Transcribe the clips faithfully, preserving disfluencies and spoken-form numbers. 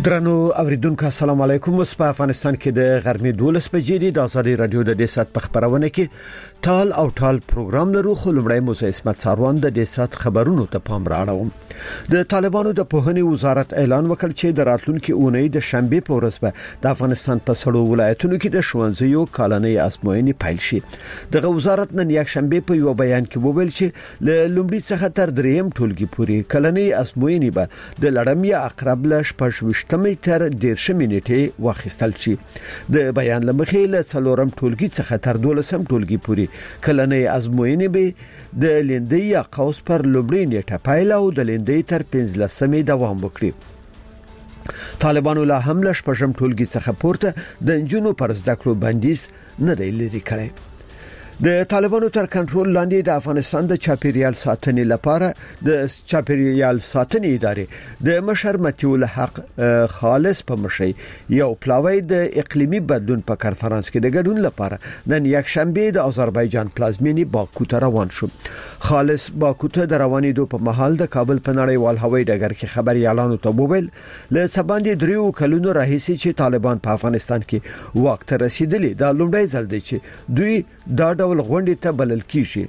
درنو اوریدونکو السلام علیکم. اوس په افغانستان کې د غرمې دولس بجې دي. د آزادي رادیو د دې سات په خبرونه کې ټال او ټال پروګرام لرو. خو لمړی موسی اسمت ساروان د دې سات خبرونو ته پام راړوم. د طالبانو د پوهنې وزارت اعلان وکړ چې د راتلونکي اونۍ د شنبه په ورځ به د افغانستان په سړو ولایتونو کې د ښوونځیو کالنۍ ازموینې پیل شي. دغه وزارت نن یک شنبه په یو بیان کې وویل چې له لومړي څخه تر دریم ټولګي پورې کالنۍ ازموینې به د لړم یا اقرب له شپږ تر دیرشمې نیټه واخیستل شي. د بیان لمخې له څلورم ټولګي څخه تر دولسم ټولګي پورې کلنۍ ازموینې به د لیندۍ یا قوس پر لومړۍ نیټه پیل او د لیندۍ تر پنځلسمې دوام وکړي. طالبانو لا هم له شپږم ټولګي څخه پورته د انجونو پر زده کړو بندیز نه دی لري کړی. د طالبانو تر کنټرول لاندې د افغانستان د چاپیریال ساتنې لپاره د چاپیریال ساتنې ادارې د مشر متیول حق خالص په مشي یو پلاوی د اقلیمي بدلون په کانفرنس کې د ګډون لپاره نن یک شنبه د آذربایجان پلازمینې باکو ته روان شو. خالص باکو ته د روانېدو په مهال د کابل په نړیوال هوایي ډګر کې خبريالانو ته وویل له سباندې دریو کلونو راهیسې چې طالبان په افغانستان کې واک ته رسیدلي دا لومړی ځل دی چې دوی دا ډول غونډې ته بلل کیږي.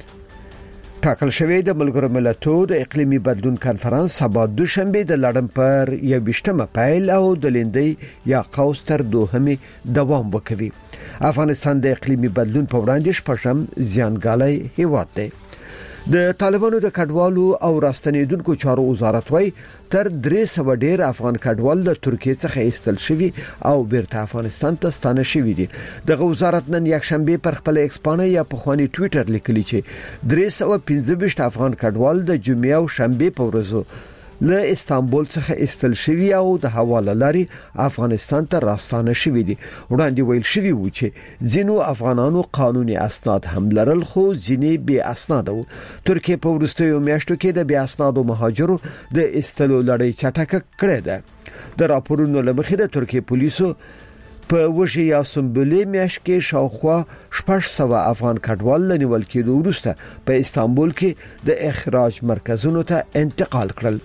ټاکل شوی د ملګرو ملتونو د اقلیمي بدلون کانفرنس سبا دوشنبه د لړم پر یوویشتمه پیل او د لیندۍ یا قوس تر دوهمې دوام وکوي. افغانستان د اقلیمي بدلون په وړاندې شپږم زیانګالي هیواد دی. د طالبانو د کډوالو او راستنیدونکو چارو وزارت وايي تر درې سوه ډیر افغان کډوال د ترکیه څخه ایستل شوي او بیرته افغانستان ته ستانه شوي دي. دغه وزارت نن یک شنبه پر خپل ایکس پاڼه یا په خواني ټوئیټر لیکلی چې درې سوه پنځه ویشت افغان کډوال د جمعې او شنبه په ورځو له استانبول څخه ایستل شوي او د حواله لاري افغانستان ته راستانه شوي دي. وړاندې ویل شوي و چې ځینو افغانانو قانوني اسناد هم لرل خو ځینې بې اسناد وو. ترکیه په وروستیو میاشتو کې د بې اسنادو مهاجرو د ایستلو لړۍ چټکه کړې ده. د راپورونو لمخې د ترکیه پولیسو په وشي یا سمبولې میاشت کې شاوخوا شپږ سوه افغان کډوال لنیول کېدو وروسته په استانبول کې د اخراج مرکزونو ته انتقال کړل.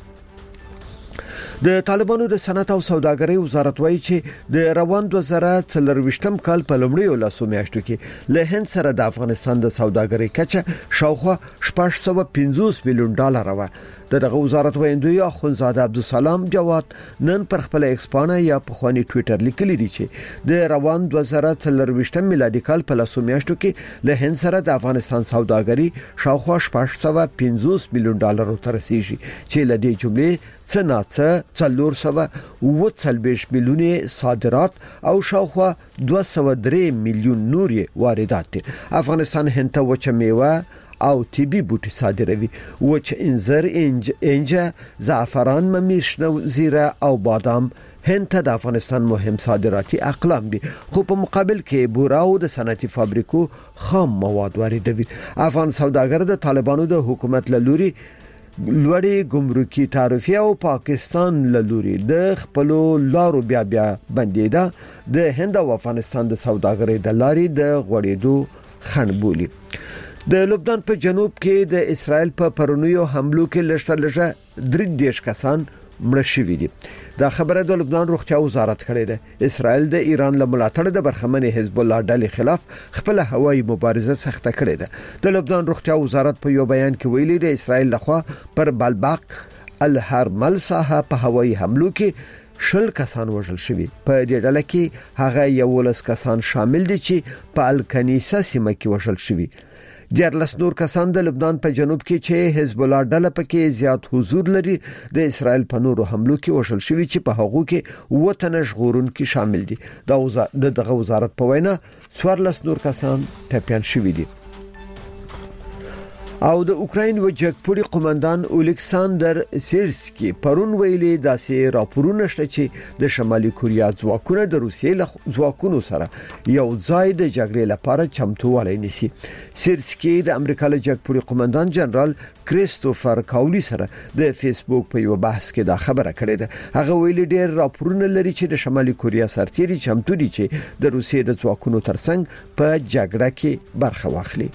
د طالبانو د صنعت او سوداګرۍ وزارت وایي چې د روان دوه زره څلرويشتم کال په لومړیو لاسو میاشتو کې له هند سره د افغانستان د سوداګرۍ کچه شاوخوا شپږ سوه پنځوس میلیون ډالر و. دغه وزارت وایندوی اخوندزاده عبدالسلام جواد نن پر خپل ایکس پاڼه یا په خواني ټوئیټر لیکلی دی چې د روان دوه زره څلرويشتم میلادي کال په لاسو میاشتو کې له هند سره د افغانستان سوداګري شاوخوا شپږ سوه پنځوس میلیون ډالر ته رسیدي چې لدې جملې څه ناڅه څلور سوه اووه څلوېښت میلیونه صادرات او شاوخوا دوه سوه درې میلیون نور واردات دي. افغانستان هند ته وچه میوه او طبي بوټي صادروي. وچ انځر انج انجا زعفران ممیشنو زیره او بادام هند ته د افغانستان مهم صادراتي اقلام دي خو په مقابل کې بورا او د صنعتي فابریکو خام مواد واردوي. افغان سوداګر د طالبانو د حکومت لوري لوړې ګمرکي تعرفې او پاکستان لوري د خپلو لارو بیا بیا بندیدا د هند او افغانستان د سوداګرۍ د لارې د غوړېدو خنډ بولي. د لبنان په جنوب کې د اسرائیل په پرونیو حملو کې لږ لږه درې دیش کسان مړه شوي دي. دا خبره د لبنان روغتیا وزارت کړې ده. اسرائیل د ایران له ملاتړ د برخمنې حزب الله ډلې خلاف خپل هوایي مبارزه سخته کړې ده. د لبنان روغتیا وزارت په یو بیان کې ویلي د اسرائیل لخوا پر بالباق الهرمل ساحه په هوایي حملو کې شل کسان وژل شوي. په دې ډله کې هغه یولس کسان شامل دي چې په الکنیسه سیمه کې وژل شوي. دیارلس نور کسان د لبنان په جنوب کې چې حزب الله ډله پکې زیات حضور لري د اسرائیل په نورو حملو کې وشل شوی چې په هغو کې وطن ژغورون کې شامل دي. د دغه وزارت په وینا څوارلس نور کسان ټپيان شوي دي. او د اوکراین وجګپوړي قومندان الیکساندر سیرسکی پرون ویلي داسې راپورونه شته چې د شمالي کوریا ځواکونه د روسیې له ځواکونو سره یو ځای د جګړې لپاره چمتووالی نیسي. سیرسکی د امریکا له جګپوړي قومندان جنرال کریستوفر کاولی سره د فیسبوک په یو بحث کې دا خبره کړې ده. هغه ویلي ډېر راپورونه لري چې د شمالي کوریا سرتیري چمتو دي چې د روسیې د ځواکونو ترڅنګ په جګړه کې برخه واخلي.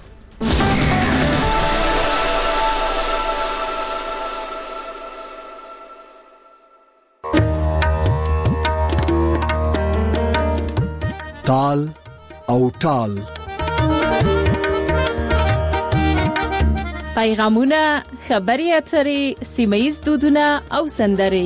تال او ټال. پیغامونه، خبري اترې، سیمایي دودونه او سندرې.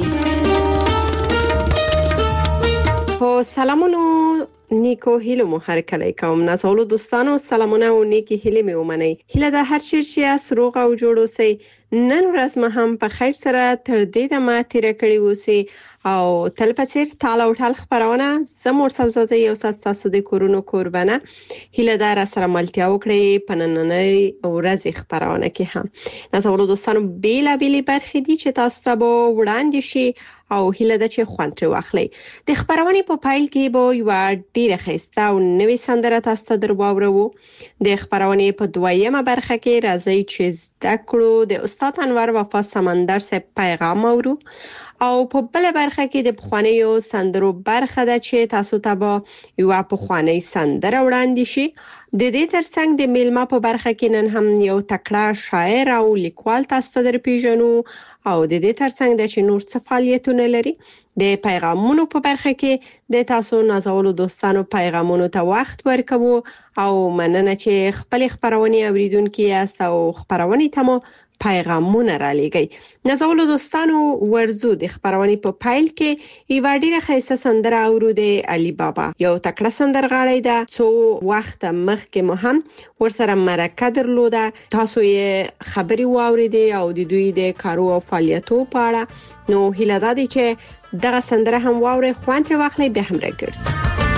خو سلامونو نیکو هیلو مو هر کله کوم نازولو دوستانو، سلامونه او نیکی هیله مې ومنئ. هیله ده هر چیرې اس روغ او جوړ اوسئ. نن ورځ مې هم په خیر سره تر دې دمه تیر کړی اوسئ او تل په څیر تال او ټال خبرونه زموږ سلزازي او تاسو د کورونو قربانه هیله دار سره ملتیا وکړي په نننۍ ورځ خبرونه کې هم. نازولو دوستانو بیلا بیلی برخې دي چې تاسو ته وړاندې شي او هیله ده چې خوند ترې واخلئ. د خبرونې په پایل کې به یو ډیره ښایسته او نوې سندره تاسو ته درواورو. د خبرونې په دویمه برخه کې راځي چې زده کړو د استاد انور وفا سمندر سه پیغام اورو او په بل برخه کې د پخوانیو سندرو برخه ده چې تاسو ته به یو پخوانی سندره وړاندې شي. د دې ترڅنګ د میلمه په برخه کې نن هم یو تکړه شاعر او لیکوال تاسو ته درپیژنو او د دې ترڅنګ د چې نور څه فعالیتونه لري. د پیغامونو په برخه کې د تاسو نازولو دوستانو پیغامونو ته وخت ورکوو او مننه چې خپل خبرونه اوریدونکو یاست او خبرونه ته مو پیغامونه را لېږئ. نازولو دوستانو ورزو د خبرونه په پایل کې یو ډیره ښایسته سندره اورو د علي بابا، یو تکړه سندرغاړی ده. څو وخت مخکې مو هم ورسره مرکه درلوده، تاسو یې خبري واوریدې او د دوی د کارو او فعالیتو په اړه. نو هیله ده چې دغه سندره هم واورئ، خوند ترې واخلئ، به هم راګرځئ.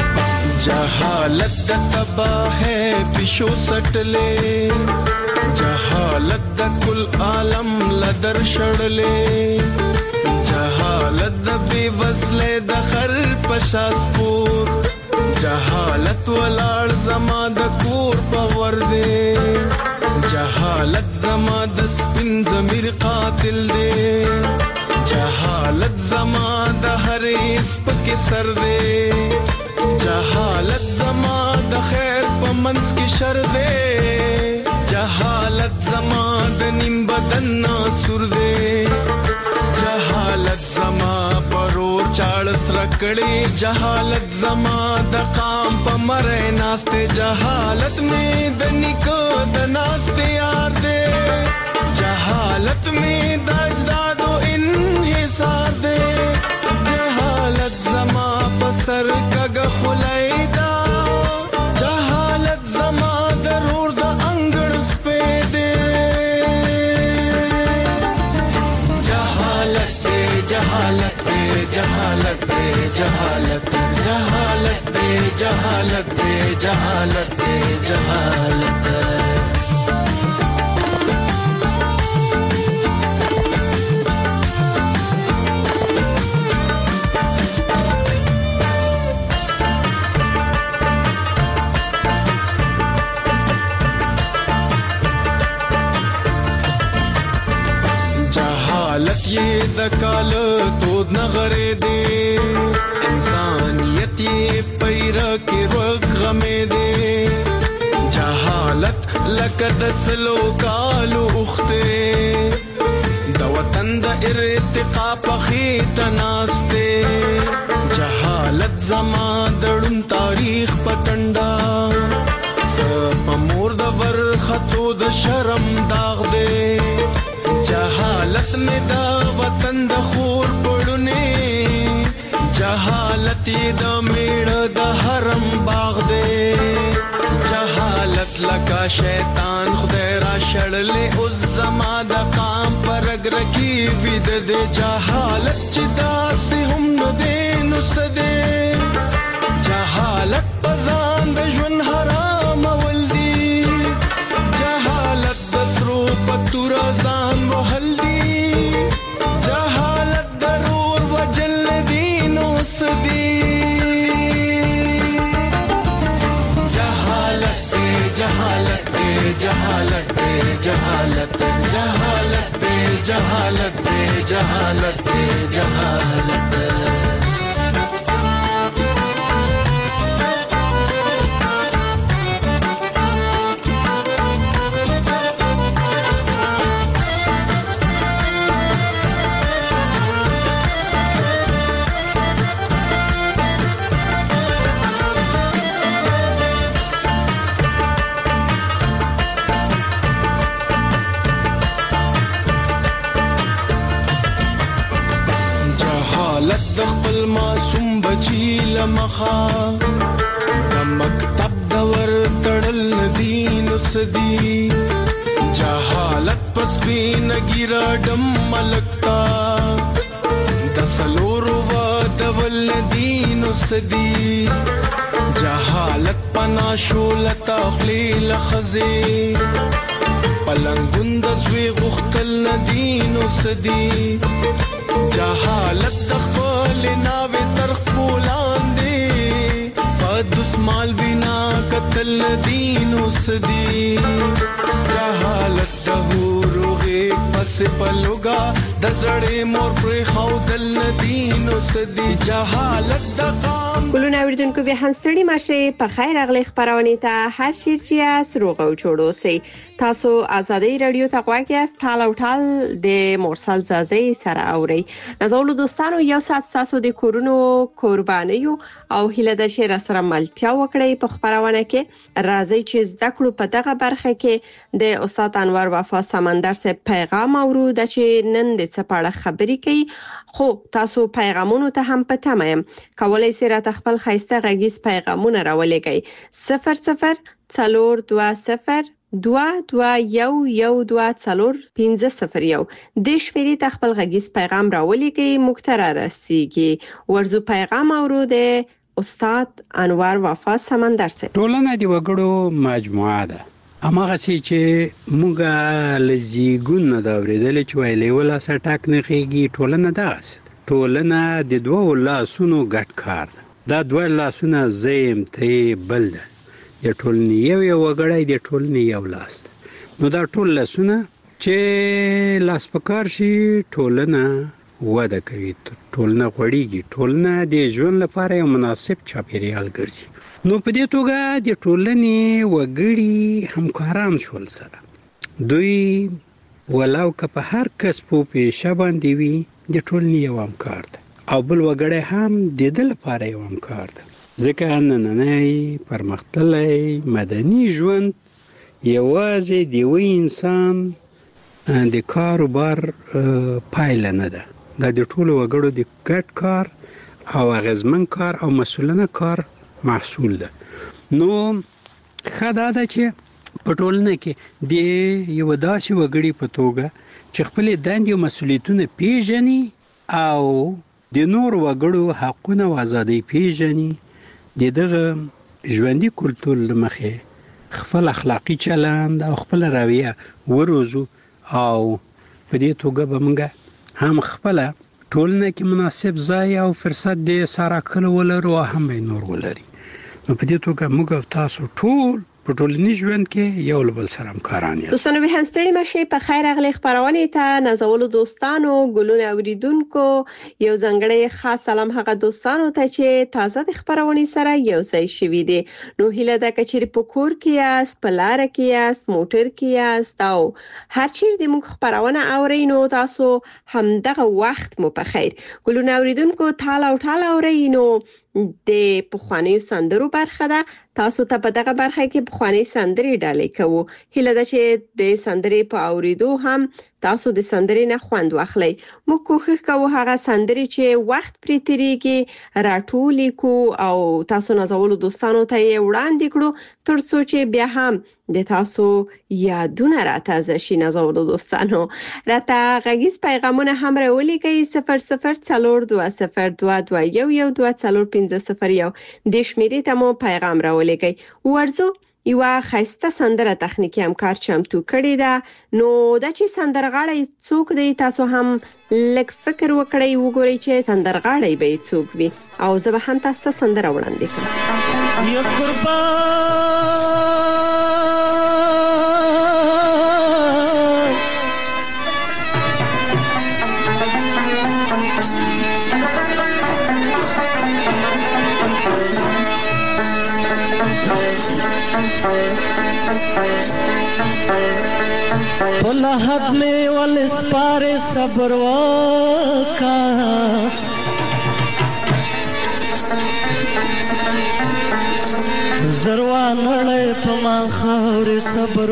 جهالت د تباہے پښو سټلې، جهالت د کل عالم لدر شړلې، جهالت د بے وزلې د خر پشاسپور، جهالت ولاړ زما د کور پور دې، جهالت زما د سپین ضمیر قاتل دې، جهالت زما د هر سپک سر دې، جهالت زما د خیر په منځ کې شر دې، جهالت زما د نیم بدن ناسور دې، جهالت زما پرور چاړس رکړې، جهالت زما د قام په مړې ناشته، جهالت مې د نیکو د ناشته یار دې، جهالت مې د اجدادو انحصار دې، جهالت زما په سر کګه خلایدا، جهالت زما ضرور د انګړ سپې دې، جهالت دې جهالت دې جهالت دې جهالت جهالت دې جهالت دې جهالت دې جهالت جهالت یہ دکال دود نغرے دے، انسانیت یہ پیرا کے رگ غمے دے، جہالت لکد سلو کالو اختے، دا وطن دا ارتقا پخیت ناستے، جہالت زمان دڑن تاریخ پتنڈا، سپ مور دا ورخطو دا شرم داغ دے، جہالت میں دا وطن دا خور پڑنے، جہالت دا میڑ دا حرم باغ دے، جہالت لکا شیطان خدای را شڑلے، اس زمان دا قام پر اگر کی وید دے، جہالت چدا سے ہم ندے نسدے، جہالت پزان دا جون حرام ولدی، جہالت دسرو پتور ازان وحلدی، جہالت درور وجل دین اسدی، جہالت دے جہالت دے جہالت دے جہالت جہالت دے جہالت دے جہالت دے جہالت بچی لمخا د مکتب دور تړل دین سدي جهالت پس بین ګیرا ډم ملکتا د سلورو و دول دین سدي جهالت پنا شولتا خلیل خزي پلنګوند زوی غختل دین سدي جهالت خپل ناوې تر خپلاندې پدوس مال بنا قتل دین سدي جهالت دهوروغه پس پلوګا د زړې مور پر خو دل دین سدي جهالت د ګلونه اوریدونکو به هنستړي ماشه په خیر اغلی خبرونه ته هر شي چې اس روغ او جوړو سي تاسو ازادي رادیو ته غواړئ است تال او تال د مرسل زازي سره اوري نزول دوستانو یو سات تاسو د کورونو قربانيو او هله د شهر سره ملتیا وکړي په خبرونه کې راځي چې زده کړو په دغه برخه کې د استاد انور وفا سمندر سه پیغام اورو د چې نن د څپاړه خبري کوي خو تاسو پیغامونو ته هم پته مې کولای سي را خپل خایسته غږیز پیغامونه راولېږئ صفر صفر څلور دوه صفر دوه دوه یو یو دوه څلور پنځه صفر یو د شمیرې ته خپل غږیز پیغام راولېږئ مختره رسیږي ورزو پیغام اورو د استاد انور وفا سمندر سره ټولنه دی وګړو مجموعه ده اماغه سي چې موږ لزیګون نه دا ورېدل چې ویلې ولا سټاک نه خيږي ټولنه ده ټولنه د دوه لاسونو ګډ کار ده دا دوه لاسونه زیم ته بل ده د ټولنې یو یو وګړی د ټولنې یو لاس نو دا ټول لاسونه چې لاس پکار شي ټولنه وده کوي ټولنه غوړیږي ټولنه د ژوند لپاره یو مناسب چاپیریال ګرځي نو په دې توګه د ټولنې وګړي همکاران شول سره دوی ولو که په هر کس په پیښه باندې وي د ټولنې یو همکار ده او بل وګړی هم د دې لپاره یو همکار ده ځکه نننۍ پرمختللی مدني ژوند یوازې د یو انسان د کاروبار پایله نه ده دا د ټولو وګړو د ګډ کار او اغیزمن کار او مسؤلانه کار محصول ده نو خدا ده چې په ټولنه کې د یو داسې وګړي په توګه چې خپل دندې او مسؤلیتونه پیژني او د نور وګړو حقونه او ازادۍ پیژني د دغه ژوندۍ کلتور لمخې خپل اخلاقی چلند او خپل رویه وروزو او په دې توګه به موږ هم خپل ټولنه کې مناسب ځای او فرصت د سره کول ولرو هم به نور ولري نو په دې توګه موږ تاسو ټول په ټولنیز ژوند کې یو بل سره همکاران یو دوستانو به هنستړي مشه په خیر اغلی خبرونه ته نازول دوستانو ګلونه اوریدونکو یو ځنګړی خاص سلام هغه دوستانو ته چې تازه د خبرونه سره یو ځای شوي دي نو هله د کچری په کور کې اس په لار کې اس موټر کې اس او هر چیر د موږ خبرونه اورینو تاسو هم دغه وخت مو په خیر ګلونه اوریدونکو تاله او تاله اورینو د پخوانیو سندرو برخه ده تاسو ته په دغه برخه کې پخوانی سندري ډالې کوو هله ده چې د سندري په اوریدو هم تاسو د سندري نه خوند واخلئ موږ کوښښ کوو هغه سندري چې وخت پرې تیریږي راټولې کو او تاسو نازولو دوستانو ته یې وړاندې کړو ترڅو چې بیا هم د تاسو یادونه راتازه شي نازولو دوستانو راته غږیز پیغامونه هم راولېږئ صفر صفر څلور دوه صفر دوه دوه یو یو دوه څلور پنځه صفر یو د شمیرې ته مو پیغام راولېږئ ورځو یو خاصه سندره تخنیکی همکار چمتو کړی دا نو د چې سندرغاړی څوک دی تاسو هم لږ فکر وکړئ وګورئ چې سندرغاړی به څوک وي او زه به هم تاسو ته سندره وړاندې کړم یا قربان لحد میں والاسپار صبر وکا زروان لړ پما خور صبر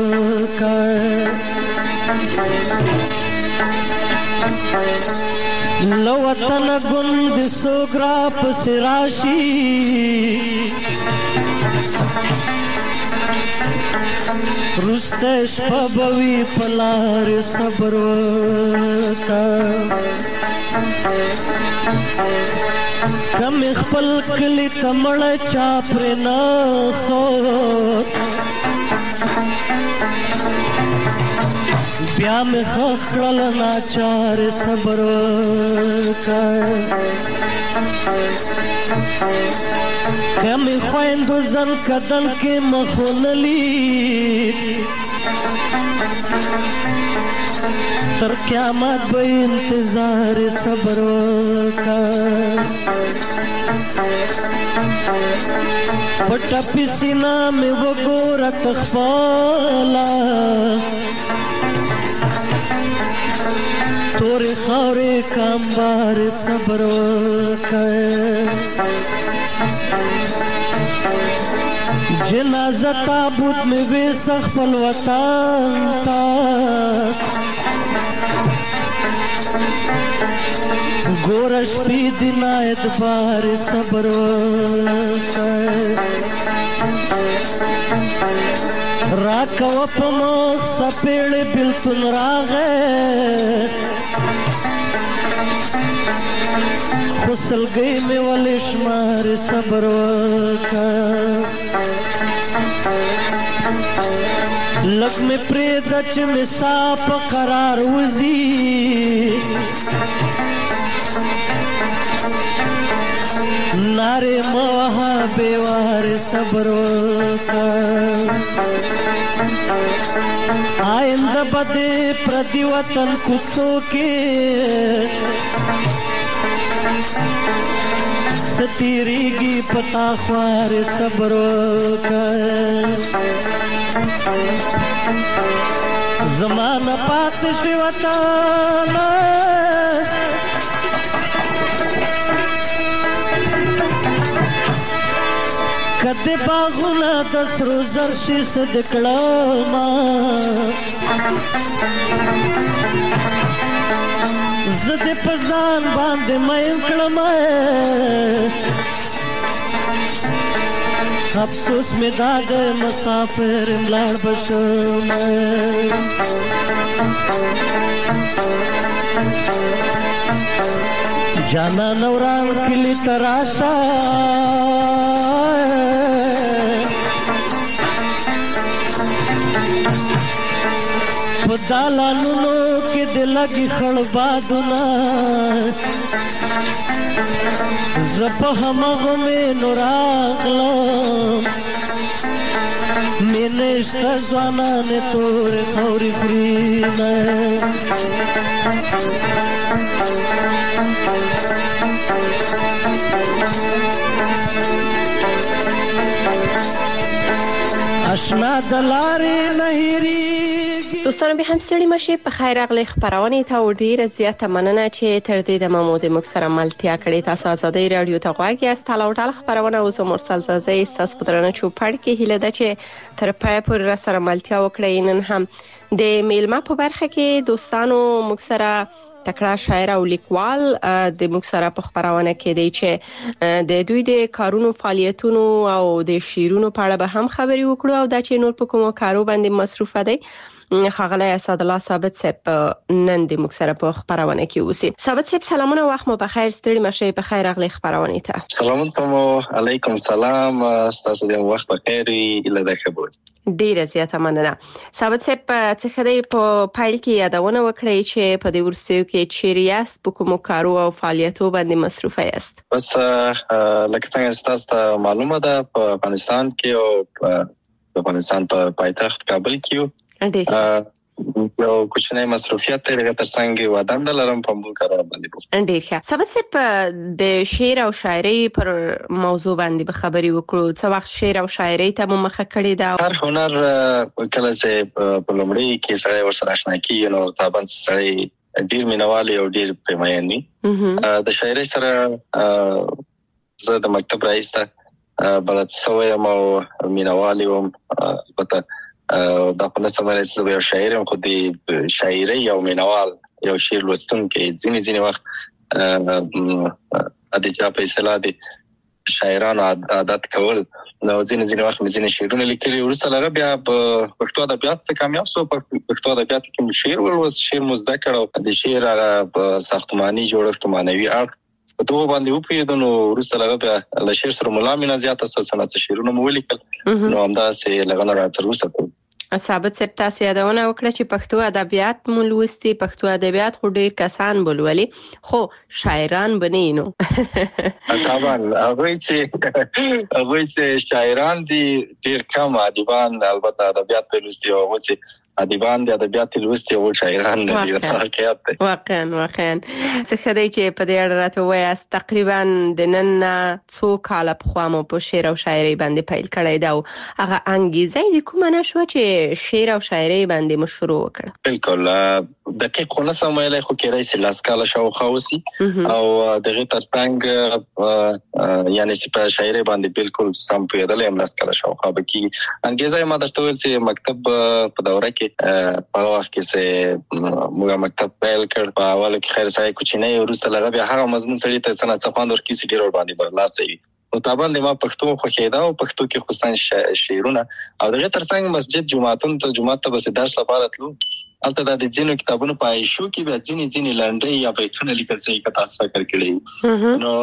وکا لو وطن گند سوگرا پس راشی رستش پبوی پلار صبر وکا کم خپل کلی تمړ چا پر نه خو بیا مې خخړل ناچار صبر وکا کم خويندو زن کدن کې مخونلی تر قیامت به انتظار صبر وکا پټه پسینا مې وګوره تخپالا تورې خاورې کامبار صبر وکا جنازه تابوت میں ویسخ پل وطن تا گورش پی دن اعتبار صبر راکو پموخ سپیڑ بلتن راغے خسل گئی میں والشمار صبر وکا لگ میں پریدچ میں ساپ قرار وزی نارے موہا بیوار صبر وکا آئندہ بدے پردی وطن کتوں کے ستیریگی پتا خوار صبر وکا زمانہ پات شوطان کدے باغونا دسرو زرشی صدقلاما زد پزان باند مین کلمائے افسوس میں داغ مسافر املار بشم جانا نوران کلی تراشا خدالا نونو کے دلگی خڑبادونا زپہ مغو میں نراغلام میں نشتہ زوانان تور خوری فرینا اشنا دلاری نهیری دوستانو به هم ستړي مشه په خیر اغلی خبرونه ته ډیره زیاته مننه چې تر دې د مامود مکسر ملتیا کړي تاسو آزادۍ رادیو ته غواګي است تلاوټال خبرونه اوس مرسل زازي تاسو په درنه چوپړ کې هله ده چې تر پای پورې سره ملتیا وکړي نن هم د میلمه په برخه کې دوستانو مکسر تکړه شاعر او لیکوال د مکسره په خبرونه کې دی چې د دوی د کارونو فعالیتونو او د شیرونو په اړه به هم خبري وکړو او دا چې نور په کومو کارو باندې مصروف دی خغلی اسد الله ثابت صاحب نن د مکسره په خبرونه کې اوسي. ثابت صاحب سلامونه وخت مو بخیر ستړي مشه په خیر اغلی خبرونه ته. سلامونه علیکم سلام تاسو د وخت بخیر اله د خبر ډیره زیاته مننه. ثابت صاحب څه خدای په پایل کې یادونه وکړی چې په دې ورسېو کې چیریاس په کومو کارو او فعالیتو باندې مصروف یاست؟ بس لکه څنګه تاسو معلومه ده په افغانستان کې او په افغانستان په پایتخت کابل کې یو کوچنی مصروفیت لري تر څنګه ودان دلرم په موږ کار باندې. ډیر ښه. ثابت صاحب د شعر او شاعري پر موضوع باندې به خبري وکړو. څو وخت شعر او شاعري ته مو مخه کړی دا؟ هر هنر کله چې په لومړی کې سره ورسره آشنا کیږي نو طبعا سره ډیر مینوالي او ډیر پېمایي. د شاعري سره زه د مکتب رئیس ته بلد سویم او مینوالي او البته دا په نسمه چې یو شاعر خو د شاعري او مینوال یو شعر لوستونکي ځینې ځینې وخت د چا په اصطلاح دي شاعرانو عادت کول نو ځینې ځینې وخت مې ځینې شعرونه لیکلي وروسته هغه بیا په پښتو ادبیات ته کامیاب شو په پښتو ادبیات کې مې شعر ولوست شعر مو زده کړ او د شعر هغه ساختماني جوړښت معنوي اړخ په توګه باندې وپوهېدم نو وروسته هغه بیا له شعر سره ملا مینه زیاته شوه څه نه څه شعرونه مې ولیکل نو همداسې له هغه نه را تر اوسه پورې ثابت صاحب تاسو یادونه وکړه چې پښتو ادبیات مو لوستي پښتو ادبیات خو ډیر کسان بولولي خو شاعران بنې نو طبعا هغه چې هغه چې شاعران دي ډیر کم ادیبان البته ادبیات لوستي او هغه چې ادیبان د ادبیات لوستي او شاعران دي حقیقت دی واقعا واقعا څه خدای چې په دې اړه راته وایي تقریبا د نن څو کال په خوا مو په شعر او شاعري باندې پیل کړی دا هغه انګیزه د کومه نشو چې شعر او شاعري باندې مشروع وکړه بالکل دقیق خو نه سمویلای خو کېدای شي لاس کاله شاوخوا وسی او دغه ترڅنګ یعنی چې په شاعري باندې بالکل سم پیدل هم لاس کاله شاوخوا بکی انګیزه ما درته ویل چې مکتب په دوره کې په وخت کې چې موږ مکتب پیل کړ په اول کې خیر سره کوچنی ورسته لغه بیا هغه مضمون سړی ته څنګه څپاند ورکی سي ډیر باندې برلاسي او طبعا د ما پښتو خو خېدا او پښتو کې خصوصا شعرونه او دغه ترڅنګ مسجد جمعهتون ته جمعه ته بس درس لپاره تلو البته د جنو کتابونو په ایشو کې به ځینې ځینې لنډي یا بیتونه لیکل شوی که تاسو فکر کړئ نو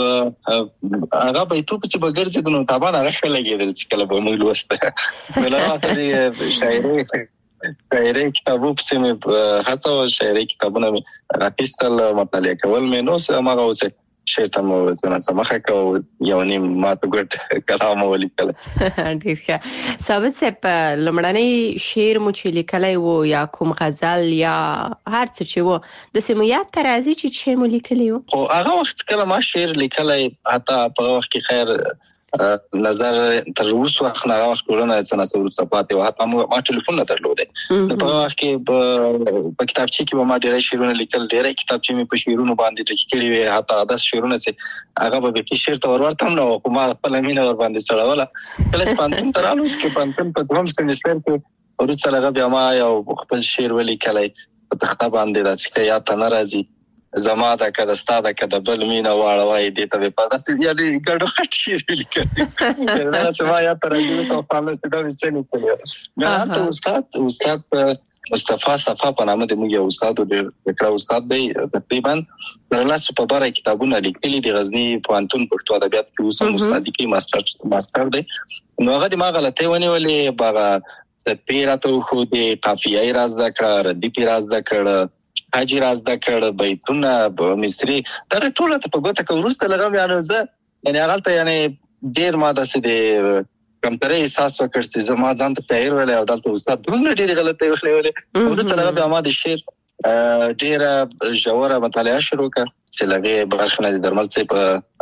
هغه بیتو چې بغیر نو طبعا هغه ښه لګیدل چې کله به موږ لوسته بلته د شاعري شاعري کتابو په سیمه هڅه او شاعري کتابونه مې راپیستل مطالعه کول مې نو سم هغه اوسه شیطان مو ځنه سمخه کو یو نیم ماته ګټ کلام ولیکل ډیر ښه ثابت صاحب لمړنۍ شعر مو چې لیکلای وو یا کوم غزل یا هر څه چې وو د سیمویات ترازی چې چې مو لیکلی وو او هغه وخت کله ما شعر لیکلای حتی په وخت کې خیر نظر تر اوسه وخت نه وخت ورونه څنګه څورته پاتې و حتی ما ټلیفون نه درلوده په وخت کې په کتابچې کې ما ډېر شعرونه لیکل ډېر کتابچې مې په شعرونو باندې لیکلي وي حتی داس شعرونه چې هغه به کې شعر ته ورورته نو کومه خپل مینه ور باندې سړوله کله سپانتون ترالو چې پانتون په دوم سمستر کې ورسره هغه بیا ما یو خپل شعر ولیکلای په تخته باندې دا چې یا ته ناراضي زما دا کده ستاده کده بل مینا واړوي دې ته په داسې یالي ګډو خټي لیکل دا چې ما یا تر دې ته په پاله ستاسو چې نه کړی نه ته استاد استاد مصطفی صفا په نامه د موږ یو استاد د کړه استاد دی تقریبا درلاسه په باره کتابونه لیکلي د غزنی پوهنتون پښتو ادبیات کې اوس استادي کې ماستر ماستر دی نو هغه د ما غلطه ونیولې باغه سپیراتو خو د قافیه راز ذکر ردی پی راز ذکر حاجی راز د کړه بیتونه مصری دا ټول ته په ګوته کورسته لګم یعنی زه یعنی هغه ته یعنی ډیر ما داسې د کمتره احساس وکړ چې زما ځان ته پیر ویل او دلته استاد دومره ډیر غلطه ویلې ورسره لګم ما د شعر ډیر جوړه مطالعه شروع کړ چې لګي برخنه د درمل څخه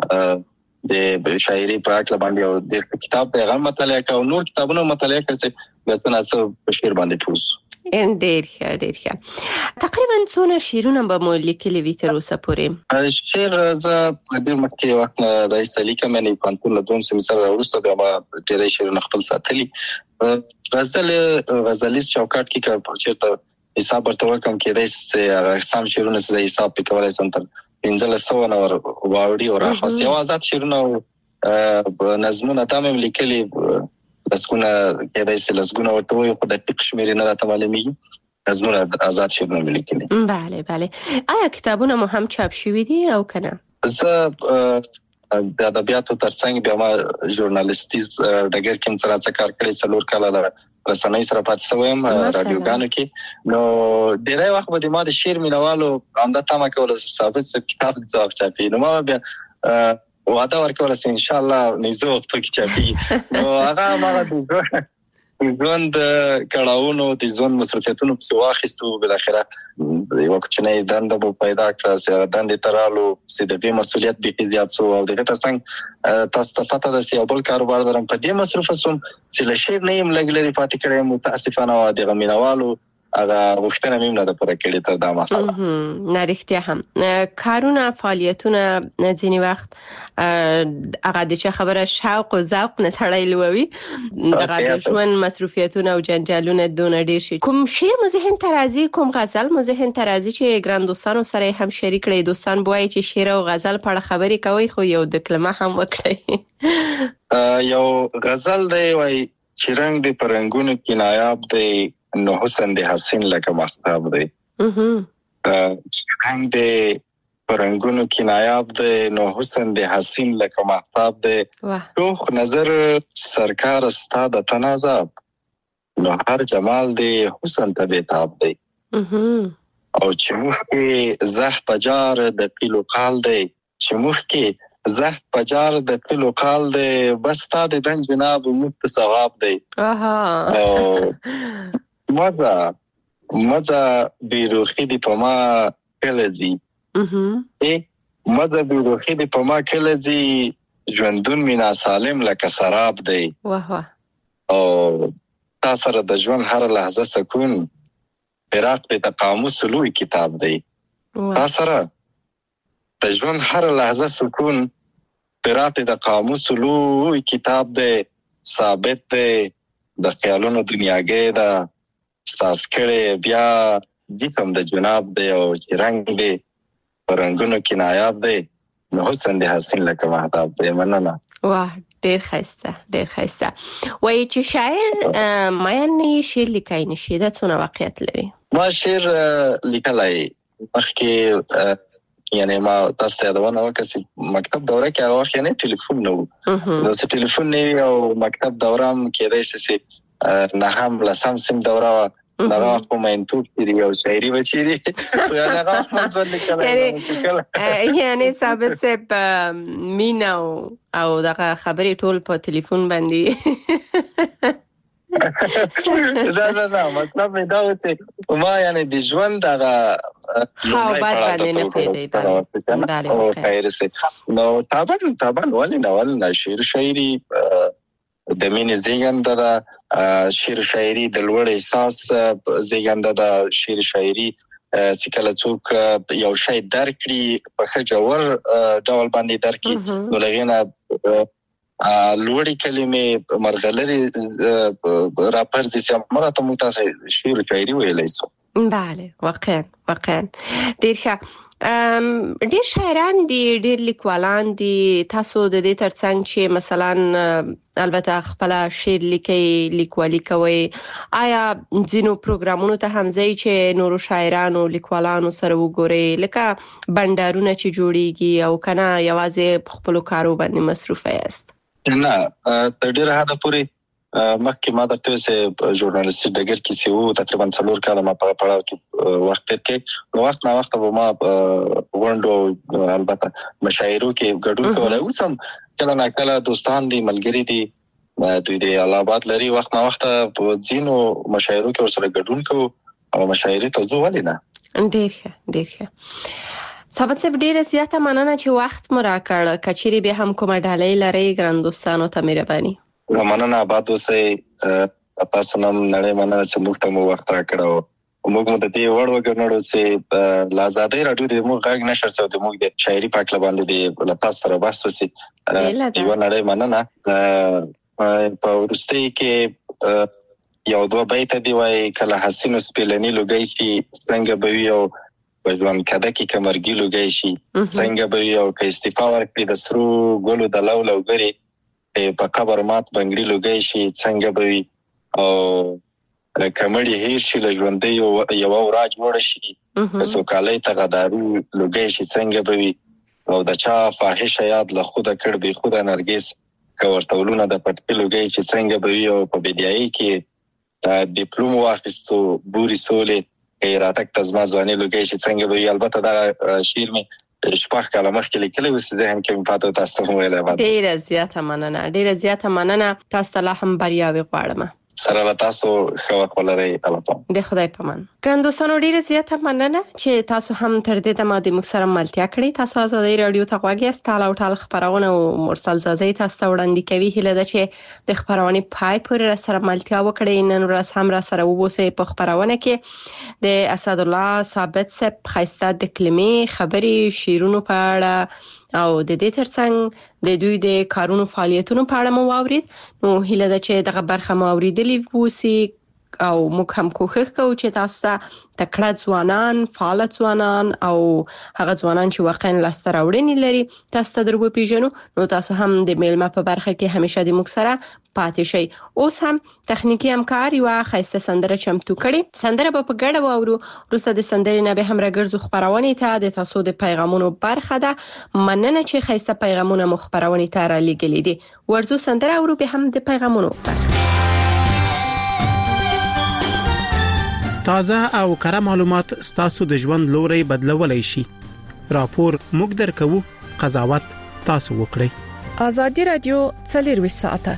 په د شاعري په اړه باندې او د کتاب پیغام مطالعه کاو نور کتابونو مطالعه کړ چې مثلا څه په شعر باندې پوس ان ډیر ښه ډیر ښه تقریبا څونه شعرونه به مو لیکلي وي تر اوسه پورې شعر زه په دې مکه وخت د استلیکه مې پانتون له دوم سمسر ورسته بیا ما ډېر شعرونه خپل ساتلي غزل غزلیس چوکاټ کې کا چیرته حساب ورته وکم کېدای چې سم شعرونه زه حساب پکولای سم تر پنځه سو نه واوړي او راخواست یو آزاد شعرونه نظمونه تامه لیکلي لسګونه کېدای شي لسګونه ورته وي خو د پک شمیرې نه راته معلومیږي نظمونه آزاد شعرونه لیکلي بله بله آیا کتابونه مو هم چاپ شوي دي او کنه زه د ادبیاتو ترڅنګ بیا ما ژورنالیستیز ډګر کې څه راڅ کار کړی څلور کاله د رسنۍ سره پاتې شوم رادیوګانو کې نو ډېری وخت به ما د شعر مینوالو همدا تمه کوله ثابت څه کتاب د ځواب چاپي نو ما بیا وعده ورکول چې ان شاء الله نيزو وخت کې چاپي نو هغه ما د ژوند کړهونو د ژوند مسؤلیتونو په واخیستو بل اخره یو کوچنی دنده مو پیدا کړه چې دنده ترالو چې د دې مسؤلیت به زیات سو او دغه ترڅنګ تاسو ته پته ده چې بل کاروبار درم په دې مصرف سوم چې لشي نه يم لګلري پاتې کړم متاسفانه او د غمینوالو هغه وختنه مې نه د پر کېړې ته دا مخه نه رښتیا هم کارونه فعالیتونه ځینی وخت هغه د چا خبره شوق او ذوق نه سړی لوي دغه د ژوند مصروفیتونه او جنجالونه دونه ډیر شي. کوم شعر مو ذهن ته راځي، کوم غزل مو ذهن ته راځي چې ګران دوستانو سره هم شریک کړئ؟ دوستان بوای چې شعر او غزل په اړه خبرې کوي خو یو د کلمه هم وکړي. یو غزل دی وای چې رنگ د پرنګونو کې نایاب دی نو حسن د حسین لکه مختاب دی. چې رنگ د پرنګونو کې نایاب دی نو حسن د حسین لکه مختاب دی. روح نظر سرکار استاد تنازاب نو هر جمال دی حسن ته بیتاب دی. او چې مخ کې زه پجار د قیلو قال دی، چې مخ کې زه پجار د قیلو قال دی بس تا د دن جناب مت ثواب دی. او مزه مزه بیروخی دی په ما کلزی ای مزه بیروخی دی په ما کلزی ژوندون مینا سالم لکه سراب دی. واه واه. او تا سره د ژوند هر لحظه سکون فراق د قاموس لوی کتاب دی. تا سره د ژوند هر لحظه سکون فراق د قاموس لوی کتاب دی. ثابت دی د خیالونو دنیاګۍ دا ساس کړي بیا جسم د جناب دی او چې رنگ دی پرنګونو کې نایاب دی نو حسن د حسین لکه مهتاب دی. مننه. واه ډیر ښایسته ډیر ښایسته. وایي چې شاعر معنی شعر لیکای نشي دا څونه واقعیت لري؟ ما شعر لیکلای مخکې یعنی ما تاسو ته دا ونه وکړم مکتب دوره کې هغه وخت نه ټلیفون نه و نو څه ټلیفون نه او مکتب دوره هم کېدای شي نه هم لسم سم دوره دا کوم انتو کې یو شاعري بچی دي دا هغه مزول لیکل یعنی ثابت سپ مینا او دا خبرې ټول په ټلیفون باندې دا دا دا مطلب دا و چې ما یعنی د ژوند دا ها بعد باندې نه پیدا او خیر سه نو طبعا طبعا ولې نه ولې شعر شاعري د مینې زیږنده ده، شعر شاعري د لوړ احساس زیږنده ده. شعر شاعري چې کله څوک یو شی درکړي په خجور ډول باندې درکړي نو لغینه لوړی کلمې مرغلري را پرځي چې مرته مو تاسو شعر شاعري ویلای سو. بله واقعا واقعا ډیر ښه. ډیر شاعران دي ډیر لیکوالان دي تاسو د دې ترڅنګ چې مثلا البته خپل شعر لیکي لیکوالي کوي آیا ځینو پروګرامونو ته هم ځي چې نورو شاعرانو لیکوالانو سره وګوري لکه بندرونه چې جوړيږي او کنه یوازې خپل کارو باندې مصروف یاست؟ نه تر ډیره حد پورې مخکې ما درته سه ژورنالیستي ډګر کې سیو تقریبا څلور کاله ما په پړاو کې وخت کې نو وخت نه وخت به ما ورندو البته مشاعرو کې ګډون کولای او سم کله نه کله دوستان دي ملګری دي دوی د علامات لري وخت نه وخت په ځینو مشاعرو کې ورسره ګډون کوو او مشاعري ته ځو ولې نه. ډیر ښه ډیر ښه. ثابت سب ډیره زیاته مننه چې وخت مو راکړ. کچېری به هم کومه ډالۍ لري ګران دوستانو ته مهرباني. مننه آباد اوسئ. تاسو نن نړۍ مننه چې موږ ته مو وخت راکړو. موږ مو د دې وړ وګڼو چې لازادې راډیو د موږ غږ نشر څو د موږ د شاعري پاک لباندې د لپاس سره بحث وسی. یو نړۍ مننه. په ورستۍ کې یو دوه بیت دی وای کله حسین سپلنی لګی شي څنګه به یو ځوان کده کې کمرګي لګی شي څنګه به یو کې استفاده ورکړي د سرو ګلو د لو لوګري په قبر مات بنگړي لګی شي څنګه به او کمړي هیڅ شي لګوندې یو اوراج وړ شي پسو کالای ته غدارو لګی شي څنګه به او د چا فاحشه یاد له خوده کړ به خوده نرګس کورتولونه د پټ لګی شي څنګه به یو په بدایي کې ډیپلوم واخیستو بوري سولې ایراتک تزما ځواني لګی شي څنګه به البته دا شعر می شپږ کاله مخکې لیکلی و چې هم کې پاتو تاسو ویلای و. ډیره زیاته مننه ډیره زیاته مننه تاسو ته هم بریاوي غواړم. سره تاسو خو ولري الله د خدای پامان. ګرانډوسانو ډیره زیاته مننه چې تاسو هم تر دې دمه د موږ سره ملتیا کړې. تاسو آزادۍ رادیو ته غواړئ ستاله او ټال خبرونه او مرسل زازي تاسو ته وړاندې کوي. هله ده چې د خبرونه پای پورې سره ملتیا وکړئ. نن ورځ هم را سره ووسئ په خبرونه کې د اسد الله ثابت صاحب خاصه د کلمې خبري شیرونو په اړه او د دې ترڅنګ د دوی د کارونو فعالیتونو په اړه مو واورید. نو هله ده چې دغه برخه مو اوریدلې ووسی او موږ هم کوښښ کوو چې تاسو ته تکړه ځوانان، فعال ځوانان او هغه ځوانان چې واقعا لاسته راوړنې لري تاسو ته درو پیژنو. نو تاسو هم د میلمه په برخه کې همیشه د موږ سره پاتې شئ. اوس هم تخنیکی همکار یو خاصه سندره چمتو کړي. سندره په ګډه واورو. روسه د سندرې نه به هم راګرځو خبرونه ته د تاسو د پیغامونو برخه ده. مننه چې خاصه پیغامونه مخبرونه ته را لګلې دي. ورزو سندره اورو به هم د پیغامونو برخه. تازه او کره معلومات ستاسو د ژوند لوري بدلولای شي. راپور موږ درکو، قضاوت تاسو وکړئ. آزادي رادیو څلور ساعته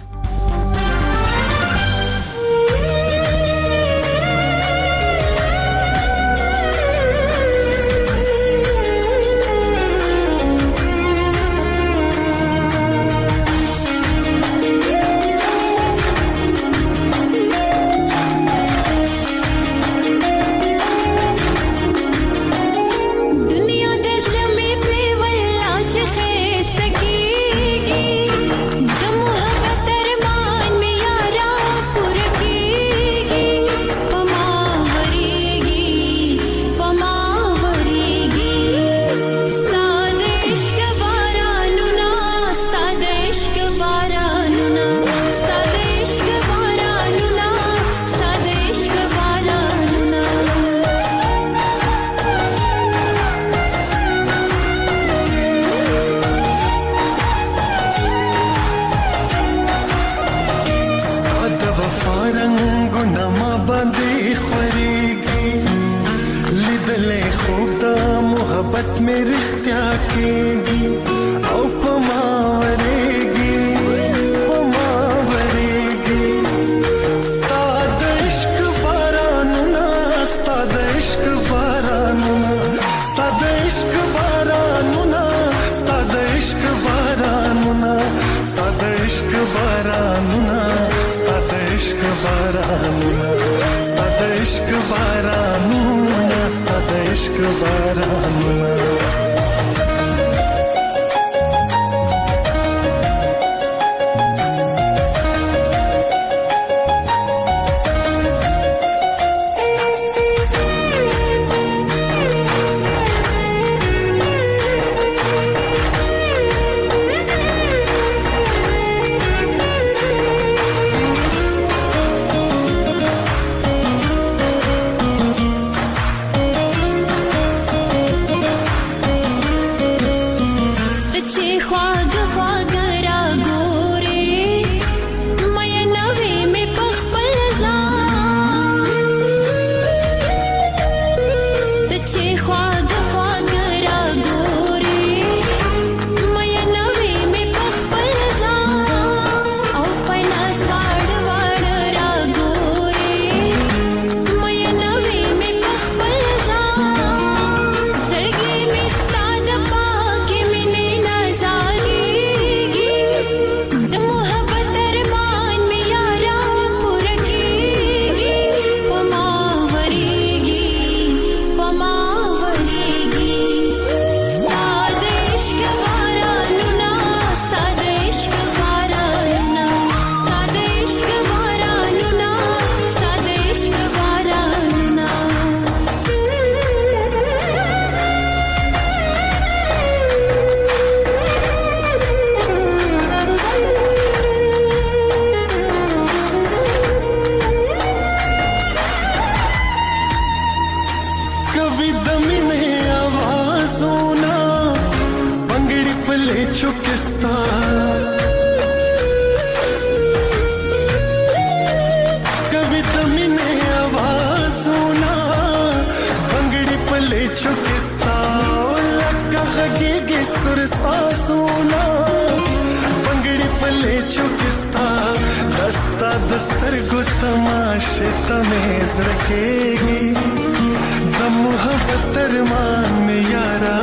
دستر گو تماشه تمه زړکېږي د محبت ترمان می یارا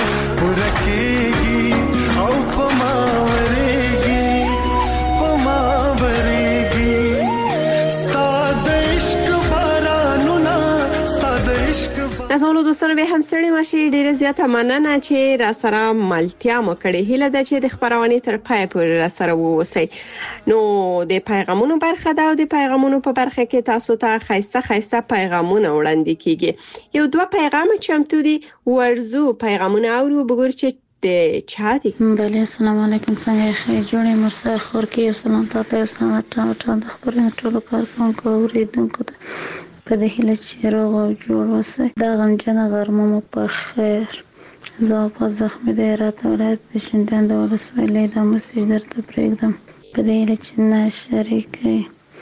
ورکېږي او پما ورېږي پما ورېږي ستاد عشق بارانونه ستاد عشق. نازولو دوستانو به هم ستړي ماشي، ډیره زیاته مننه چې را سره ملتیا مو کړې. هیله ده چې د خبرونه تر پای پورې را سره ووسی. نو د پیغامونو برخه ده او د پیغامونو په برخه کې تاسو ته خاصه خاصه پیغامونه وړاندې کیږي. یو دوه پیغام چمتو دي، ورزو پیغامونه اورو بګور چې د چا دي. بله السلام علیکم، څنګه ښه جوړې مرسته خور کې سلام تاسو سلام ټاټا د خبرونو ټولو کارکونکو اوریدونکو ته په دې هیله چې روغ او جوړ اوسئ. دا غمجنه غرمه مو په خیر. زه په زخمي د هرات ولایت د شینډنډ ولسوالۍ د مسیج درته پرېږدم په دې هیله چې نه شریکئ.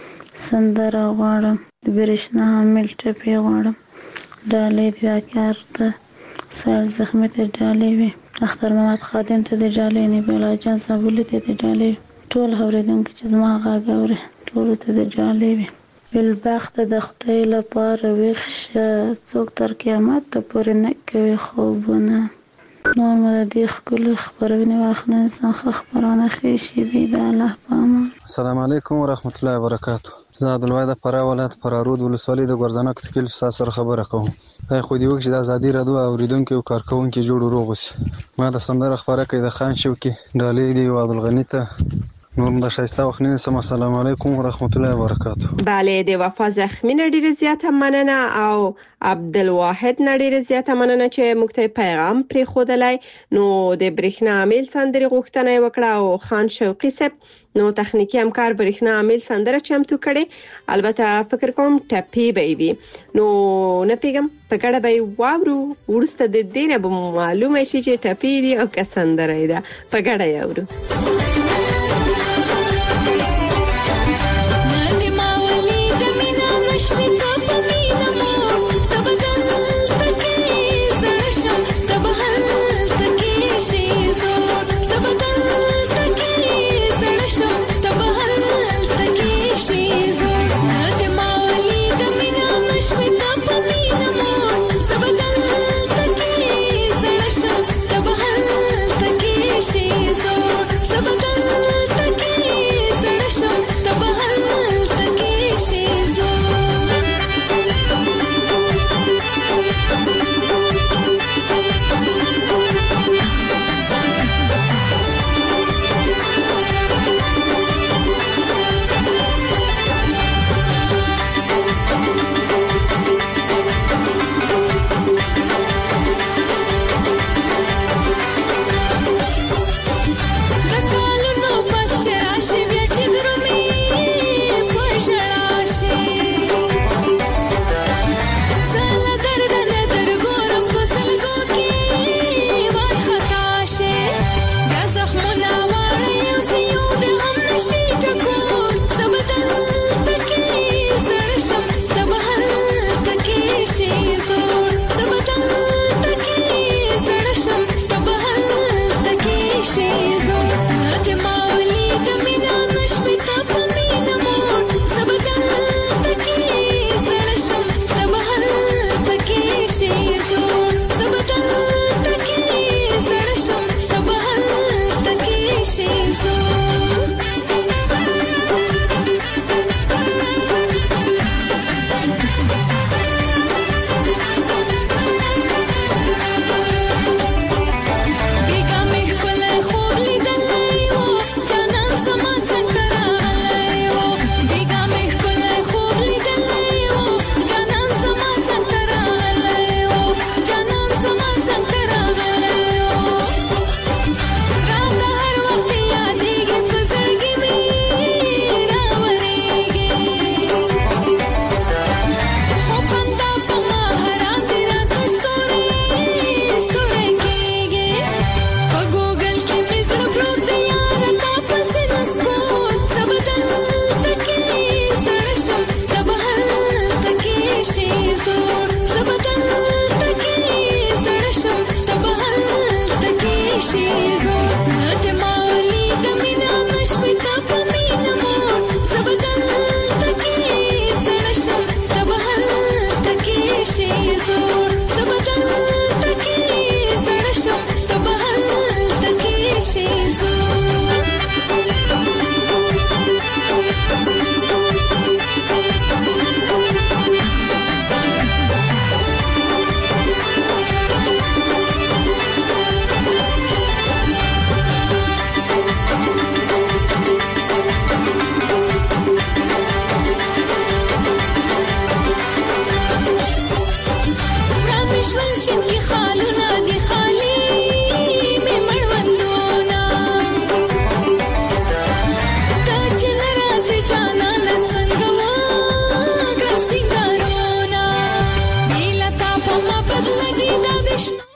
سندره غواړم، د برېښنا حامل ټپې غواړم، ډالۍ د واقعار ته سال زخمي ته ډالۍ وي، اختر محمد خادم ته د ډالۍ نبیلا جان زابلي ته د ډالۍ، ټول اورېدونکي چې زما غږ اوري ټولو ته د ډالۍ وي. بالبخت د خدای لپاره ویښ شه، څوک تر قیامت پورې نه کوي خوبونه. نور مو د دې ښکلې خپرونې واخله، انسان ښه خپرونه ښې شېبې د الله په امان. السلام علیکم ورحمت الله وبرکاتو. زه عبدالواحد د فراه ولایت فرارود ولسوالۍ د ګورځناک تکلیف تاسو سره خبره کوم. دا خو دې وکړي چې د ازادي راډیو اورېدونکي او کارکوونکي جوړ روغ اوسي. ما د سندره خپره کړې د خان شوکي ډالۍ دی عبدالغني ته. نور د شایسته وخت نه سم. السلام علیکم ورحمت الله وبرکاتو. بله د وفا زخمی نه ډیره زیاته مننه او عبدالواحد نه ډیره زیاته مننه چې موږ ته پیغام پرې خودلای. نو د برېښنا عامل سندري غوښتنه وکړه او خان شوقي صاحب نو تخنیکی همکار برېښنا عامل سندره چمتو کړي. البته فکر کوم ټپی به وي، نو نه پیغام په کړه به واورو ورسته د دینه به معلومه شي چې ټپی دی او که سندره ده. په کړه یاورو.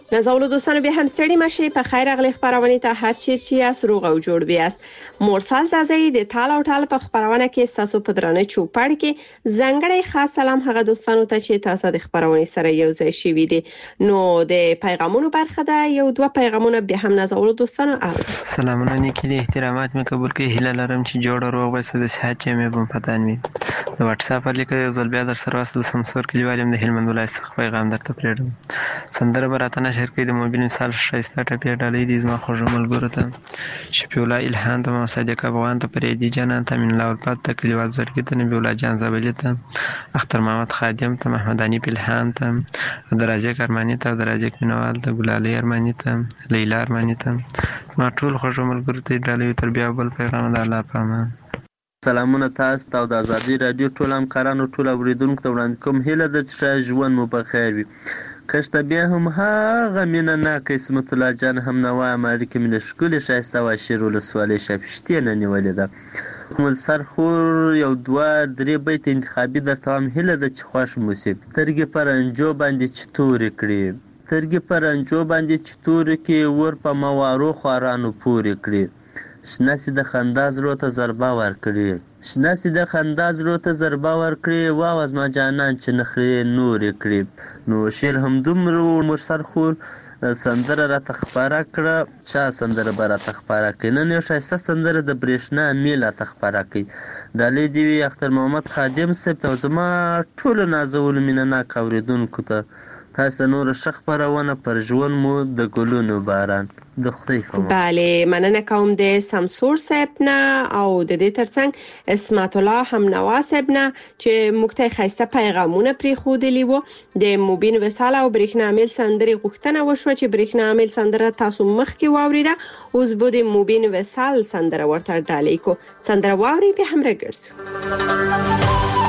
نازولو دوستانو به هم ستړي مشي په خیر اغلی خبرونه ته هر چیرې یاس روغ او جوړ بیاست. مرسل زازی د تال او ټال په خبرونه کې تاسو په درانه چوپړ کې زنګړی خاص سلام هغه دوستانو ته چې تاسو د خبرونه سره یو ځای شوي دي. نو د پیغامونو برخه ده یو دوه پیغامونه به هم نازولو دوستانو اوري. سلامونه نیکی دي احترامات مې قبول کړئ. هیله لرم چې جوړ روغ وسه د صحت چې مې بم پتان وي. د واتس اپ لیکه یو ځل بیا در سره واسل سمسور کلیوالم د هلمند ولایت څخه پیغام درته پلیږم. سندره براتنه شرکې د موبایل مثال شایسته ټپی ډالۍ دي زما خوږ ملګرو ته شفیع الله الهان ته صادق افغان ته پریدي جنان ته من الله الفات ته کلیوال زړګي ته نبی الله جان زابلی ته اختر محمد خادم ته محمدانی پلهان ته درازه ارمانی ته درازه مینوال ته ګلالي ارمانی ته لیلا ارمانی ته زما ټول خوږ ملګرو ته ډالۍ تر بیا بل پیغام د الله په امان. سلامونه تاسو ته د ازادي رادیو ټول همکارانو ټول اوریدونکو ته وړاندې کوم. هیله ده چې ژوند مو په خیر وي. کشته بیا هم هغه مینه ناکه اسمت الله جان هم نوایم اړیکې مې له ښکلې ښایسته او عشیر ولسوالۍ شاپشتې نه نیولې ده. مل سرخور یو دوه درې بیت انتخابي درته وایم. هیله ده چې خوښ مو شي. سترګې په رنجو باندې چې تورې کړي سترګې په رنجو باندې چې تورې کې ور په موارو خوارانو پورې کړي. شنه سي د خندا زړه ته ضربه ورکړي شنه سي د خندا زړه ته ضربه ورکړي. واو زما جانان چې نخرې نورې کړي. نو شعر هم دومره مرسل خور سندره راته خپاره کړه. چا سندره به راته خپاره کړي؟ نن یو ښایسته سندره د برېښنا میل راته خپاره کړي. ډالۍ دې وي اختر محمد خادم صاحب ته او زما ټولو نازولو مینه ناک اورېدونکو ته. تاسو نور ښه خپرونه پر ژوند مو د ګلونو باران د خدای په امان. بله مننه کوم د سمسور صاحب نه او د دې ترڅنګ اسمت الله هم نوا صاحب نه چې موږ ته خاصه پیغامونه پری خودلی وو. د موبین وساله او برېښنا میل سندري غوښتنه وشو چې برېښنا میل سندره تاسو مخ کې واوریده. اوس به د موبین وسال سندره ورته ډالۍ کو. سندره واوري په هم راګرځو.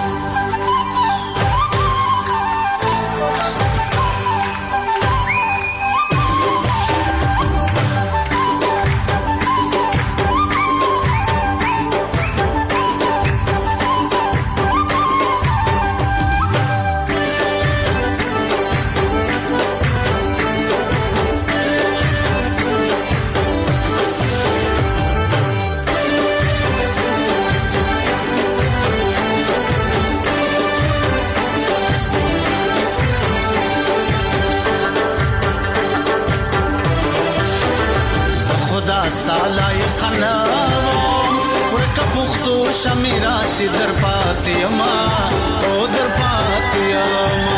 شمیرا سی در پاتیما او در پاتیما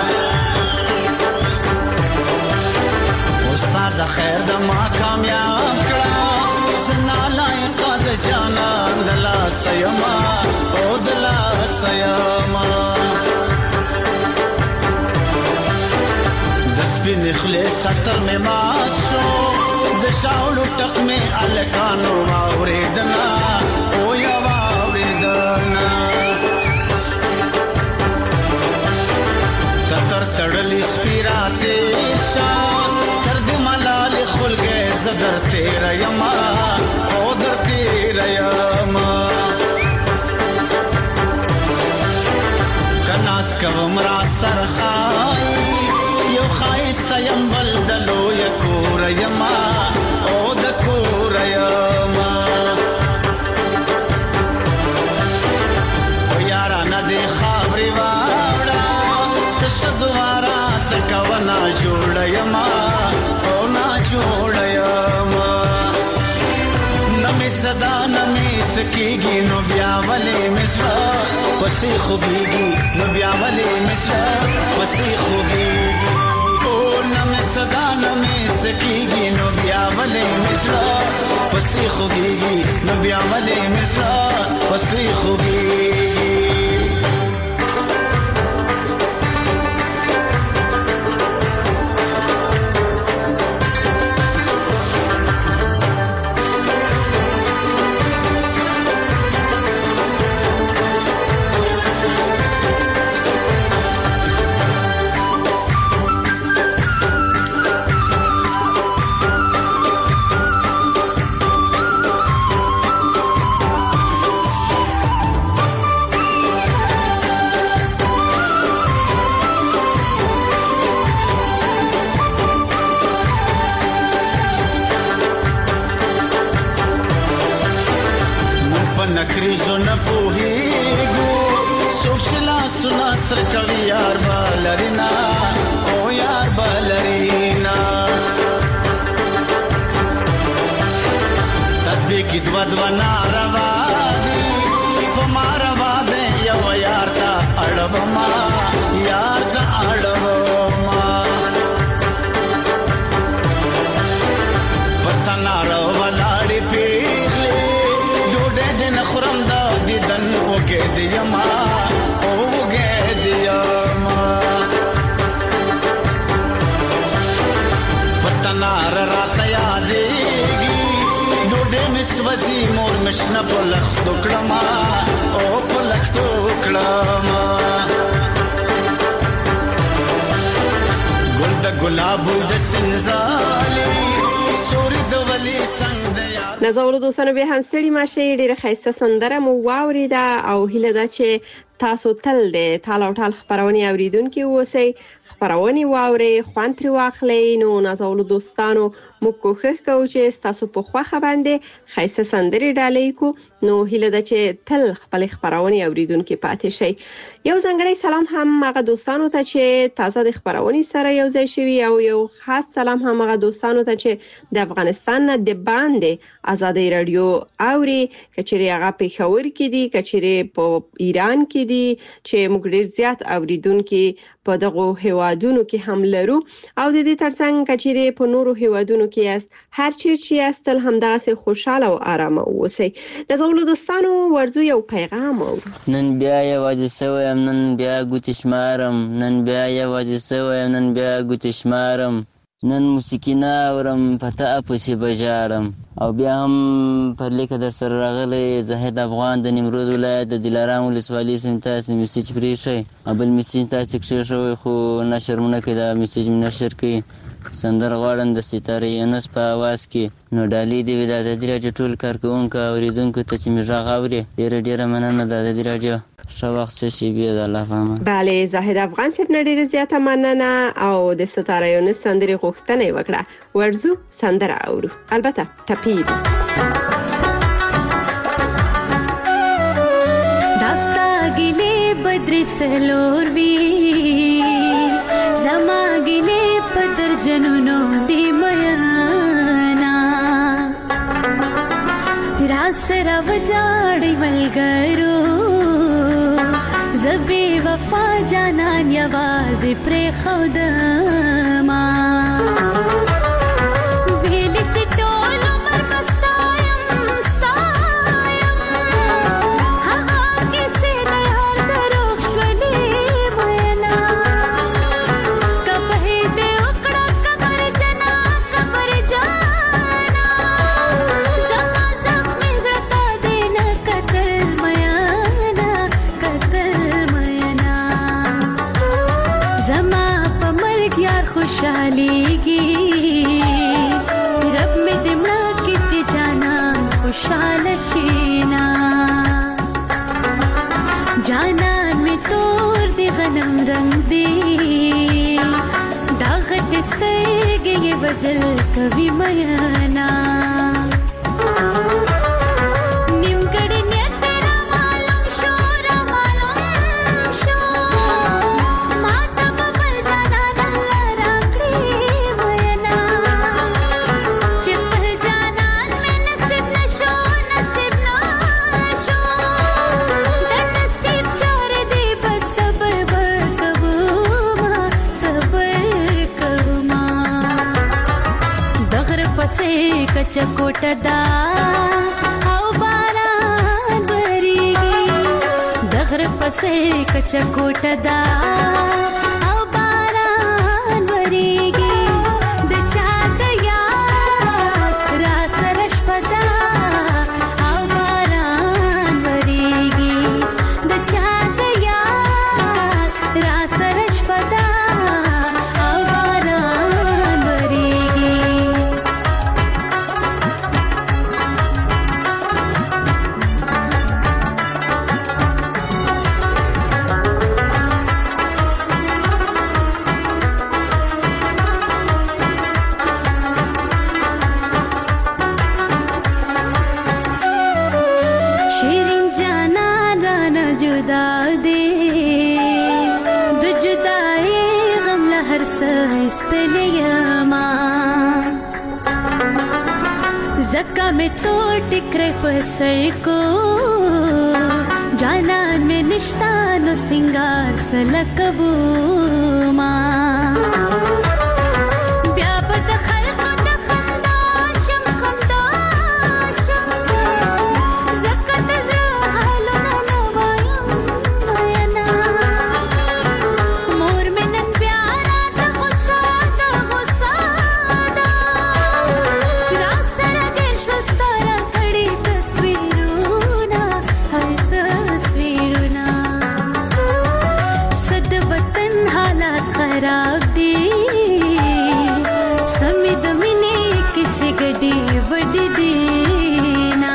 استاد خیر د ما کامیاب کړه زنا لایق د جانان دلا سیما او دلا سیما د سپین خلاص تر می مات شو د شاولو ټک می الکانو اوریدنا او یا تر تړلی سپیراته شان تر دې ملال خلګه زدر تیر یما او در تیر یما کناس کوم را سرخای یو خایست یم بلدلو یکور یما او د کور یما او یارا ندی خبري واړه دوارا تکونا جوړ یما او نا جوړ یما نمی صدا نمی سکیږي نو بیا ولې مصر پسې خوږيږي نو بیا ولې مصر پسې خوږيږي او نمی صدا نمی سکیږي نو بیا ولې مصر پسې خوږيږي نو بیا ولې مصر پسې خوږيږي. وریزو نه پوهیږو څوک چې لاسونه سر کوي یار بالرینا او یار بالرینا تسبیح کی دوا دوا ناروا دی په ماروا دی یو یار تا اړوما یار تا اړوما پتا نارو ولاړې پیغلې ډوډۍ دې نخورم دا دیدن وګې دیما وګې دیما پتا نار راته یادېږي ډوډۍ مې سوځي مور مې شنه په لښتو کړما او په لښتو کړما ګل د ګلابو د سنځالي سوري د ولي څنګه نازولو دوستانو به هم ستړي ماشه ډیره خیسته سندره مو واوریده او هیله ده چې تاسو تل د تال او ټال خبرونه اوریدونکو اوسئ خبرونه واوري خوان تر واخلئ نو نازولو دوستانو مو کوښښ کوو چې تاسو په خوخه باندې خیسته سندري ډالۍ کو نو هیله ده چې تل خپل خبرونه اوریدونکو پاتې شي یو ځنګړی سلام هم هغه دوستانو ته چې تازه د خبرونه سره یو ځای شوي او یو خاص سلام هم هغه دوستانو ته چې د افغانستان نه د باندې آزادۍ رادیو اوري کچري هغه په خور کې دي کچري په ایران کې دي چې موږ ډیر زیات اوریدونکو په دغه هوادونو کې هم لرو او د دې ترڅنګ کچري په نورو هوادونو کې است هر چیرې است تل همدغه خوشاله او آرام اوسئ د زولو دوستانو ورزو یو پیغام او نن بیا یوازې سویم نن بیا ګوت شمارم نن بیا یوازې سویم نن بیا ګوت شمارم نن موسیقي نه اورم پته پسې بجاړم او بیا هم پر لیکه در سره راغلی زاهد افغان د نیمروز ولایت د دلارام ولسوالۍ سیمې تاسې میسیج پرې شئ او بل میسیج تاسې کښېښوئ خو نشر مو نه کوي دا میسیج مې نشر کوي سندر غواړم د ستاره یونس په اواز کې نو ډالۍ دې وي د ازادي راډیو ټول کارکوونکو اوریدونکو ته چې مې غږ اوري ډېره ډېره مننه د ازادي راډیو ښه وخت شه شي بیا د الله په امان بله زاهد افغان صاحب نه ډېره زیاته مننه او د ستاره یونس سندرې غوښتنه یې وکړه ورځو سندره اورو البته ټپي ده داستا ګلې بدرې سلور وی زما ګلې پدر جنونو دی میانا را سره وجاړې ملګرو زبې وفا جانان یوازې پرې خودما ویل چې ټول عمر بستایم ستایم هغه کیسې د یار دروغ شولې مینا کبه دې وکړه کبر جنا کبر جانا زما زخمې زړه ته دې نه کتل مینا کتل مینا زما په ملک یار خوشحاليږي رب مې دې مړه کې چې جانان خوشاله شینا جانان مې تور دی غنم رنگ دی دا غټ سترګې وجل کوي مینا نیمګړی نیت را معلوم شو را معلوم شو ما ته بل جانان الله راکړي مینا چې خپل جانان مې نصیب نشو نصیب نشو د نصیب چارې دې بس صبر وکوما صبر کوما دغر پسې کچ کوټ دا او باران بریږي دغر پسې کچ کوټ دا او باران بریږي د چا د یاد را سره شپه دا او باران بریږي د چا د یاد را سره شپه دا او باران بریږي سستلیما زکا میں تو ٹکرے پسر کو جانان میں نشتانو سنگار سلکبو ماں بیا بد خلق د خنداشم خنداشم زکا تزرا حالنا نوایم مینا مور میں نن پیارا دا غصہ دا غصہ دا راز سرا گرشوستارا کڑی تصویرونا ہر تصویرونا صد وطن حالات خراب دی سمید منے کسی گڈی وڈی دینا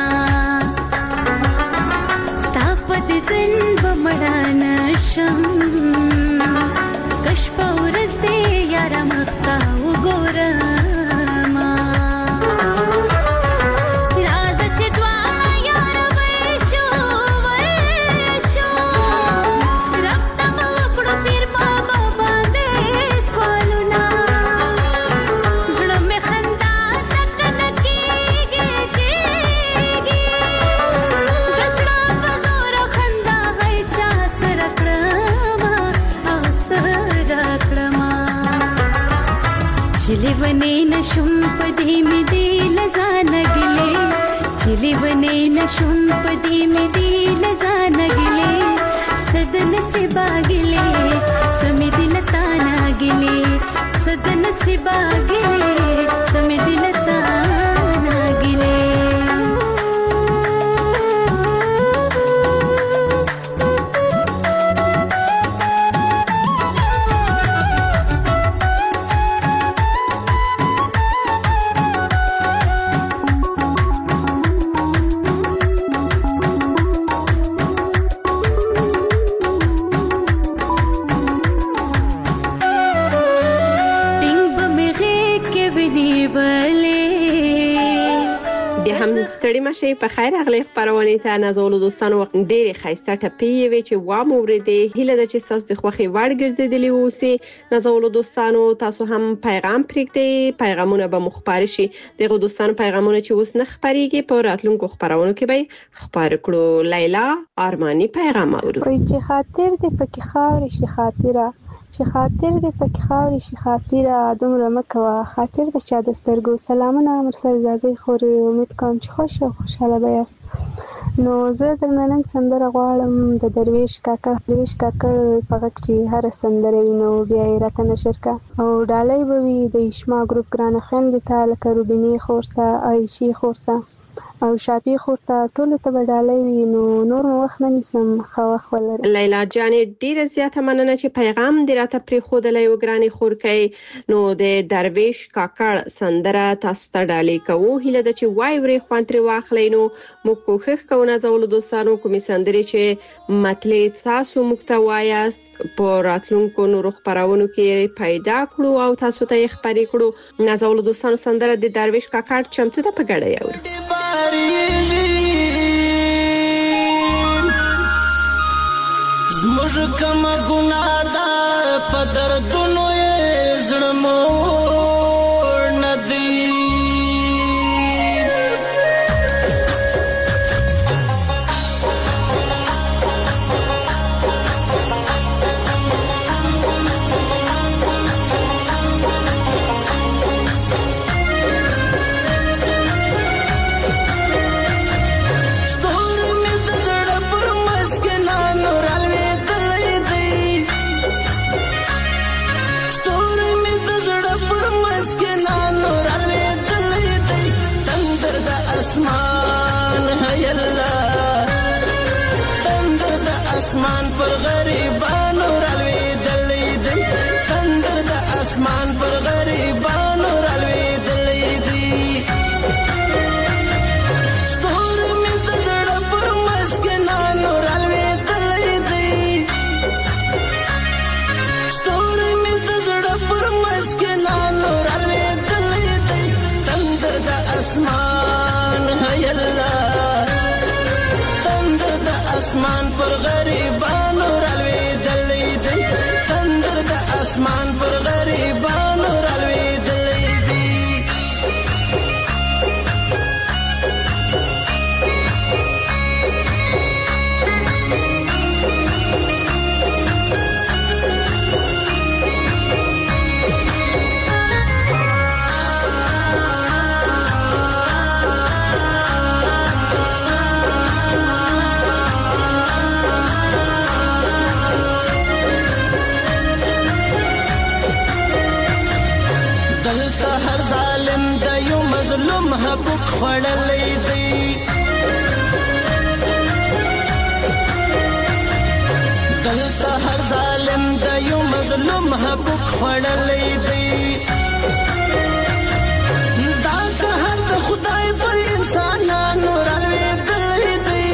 ستاپد دن بمڑا نشم کش پورز دے یارا مختا وګورما راز چې دواړه یار ویشو ویشو رب ته وکړو پیر بابا باندې سوالونه زړه مې خندا تک لګيږي کېږي دسړه په زور خندا غي چا سره کړم او سره کړم چلی ونی نشم پدی می دی لزانګلې چلی ونی نشم پدی می دی لزانګلې سدن سباګلې سمې دل تانګلې سدن سباګلې سمې دل تانګلې ستړي مشه په خیر اغلی خبرونه ته نازول دوستانو ډېر خایسته ټپی وی چې وا مورده هله د چې تاسو د خوخي وړ ګرځیدلی اوسې نازول دوستانو تاسو هم پیغام پرېږدئ پیغامونه به مخبر شي دغه دوستانو پیغامونه چې اوس نه خبريږي په راتلونکو خبرونو کې به خبر کړو لیلا ارمانی پیغام اورو وای چې خاطر دې پکې خاورې شي خاطره چې خاطر دې پکې خاورې شي خاطره دومره مکوه خاطر د چا د سترګو سلامونه مرسل زادې خوري امید کوم چې خوش او خوشاله بیاست نو زه درنه نن سندره غواړم د درویش کاکړ درویش کاکړ په غږ چې هر سندره وینو بیا یې راته نشر کا او ډالۍ به وي د اشما ګروپ ګرانه خویندې ته لکه روبینې خورته عایشې خورته او شاپی خورته ټول ته بدالای وي نو نور وخت نه نسم خو خولر لیلا جان ډیره زیاته مننه چې پیغام دې راته پری خود لای وګرانی خورکې نو د درویش کاکړ سندره تاسو ته ډالۍ کوو هله د چې وای وري خوانتري واخلینو مو کوخخ کو نه زول دوستانو کومې سندري چې مطلب تاسو مکتوایاس په راتلونکو نور خبرونو کې پیدا کړو او تاسو ته خبرې کړو نه زول دوستانو سندره د درویش کاکړ چمته ته پګړې اور زموږ کوم ګناه ده په دردونو یې زړه مور نه دی اسمان پر غریبانو رالوي دلې دی تندر د اسمان پر غریبانو رالوي دلې دی ستور می د زړه پر مسکینانو رالوي دلې دی ستور می د زړه پر مسکینانو رالوي دلې دی تندر د اسمان هي الله تندر د اسمان پر غریبانو رالوي دلې دی تندر د اسمان پر غریبانو رالوېدلې دي حقوق خړلې دي دلته هر ظالم د یو مظلوم حقوق خړلې دي دا قهر د خدای پر انسانانو رالوېدلې دي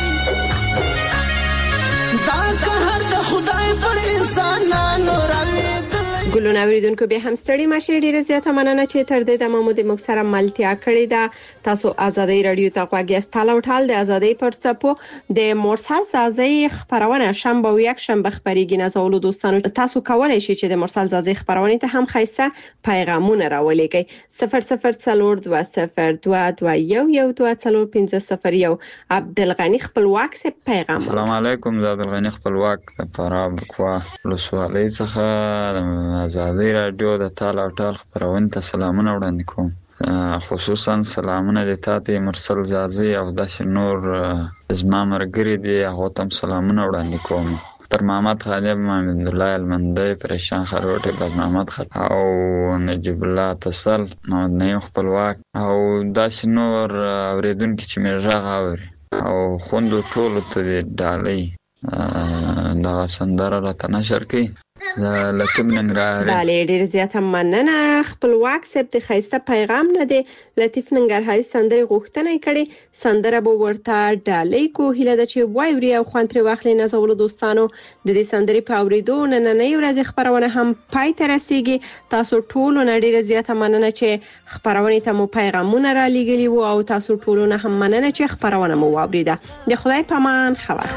دا قهر د خدای پر انسانانو رالوېدلې ګلونه اوریدونکو به هم ستړي مشه ډیره زیاته مننه چې تر دې د مامو د مکسره ملتیا کړې ده تاسو ازادي رادیو ته غواګیاست تاله او ټال د ازادي پر څپو د مرسل زازي خبرونه شنبه او یک شنبه خبريږي نازولو دوستانو تاسو کولای شئ چې د مرسل زازي خبرونه ته هم خایسته پیغامونه راولېږئ صفر صفر څلور دوه صفر دوه دوه یو یو دوه څلور پنځه صفر یو عبدالغنی خپلواک سه پیغام السلام علیکم زه عبدالغنی خپلواک فراب کو لسوالۍ څخه ازادي رادیو د تاله او ټال خبرونه ته سلامونه وړاندې کوم خصوصا سلامونه د تاتې مرسل زازي او د نور زما مرګري دي هغه تم سلامونه وړاندې کوم تر محمد خالد محمد الله المندي پرشان خروټي بد محمد خ او نجيب الله تصل محمد نعیم خپلواک او د نور اوریدونکو چې مرغه غاوري او خوندو ټول ته ډالۍ دا سندره را تنشر کی لکم ننګرهاري bale ډیر زیاته مننه خپلواک سپ د خیسته پیغام نه دی لطیف ننګرهاري سندره غوښتنه کړي سندره به ورته ډالۍ کو هله د چې وایوري او خوانتري واخلي نازولو دوستانو د دې سندري په اوریدو نن نه یو ورځ خبرونه هم پای ته رسیږي تاسو ټول نه ډیر زیاته مننه چې خبرونه ته مو پیغامونه را لېږلي وو او تاسو ټول نه هم مننه چې خبرونه مو واوریده د خدای پامان خبر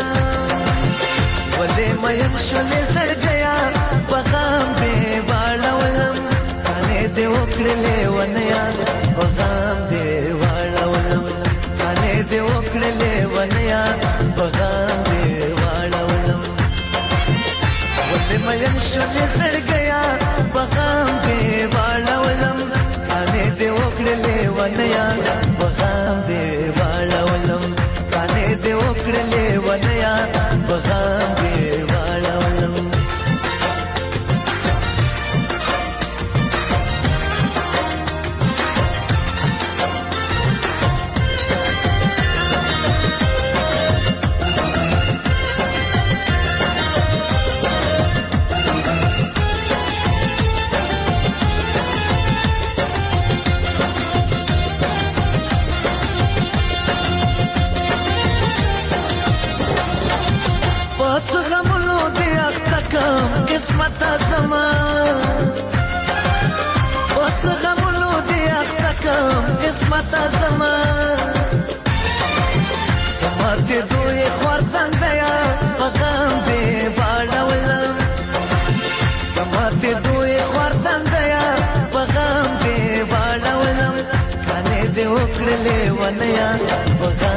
ولې مې شولې سر گیا بغام دې واړولم کانه دې وکړلې ونیا بغام دې واړولم کانه دې وکړلې ونیا بغام دې واړولم ولې مې شولې سر گیا بغام دې واړولم کانه دې وکړلې ونیا بغام دې واړولم کانه دې وکړلې ونیا بغام قسمت زمان وڅ غمونو دې اختکم قسمت زمان ماته دوی خوردن بیا غم دې واړولم ماته دوی خوردن بیا غم دې واړولم کنه دې وکړلې ونیا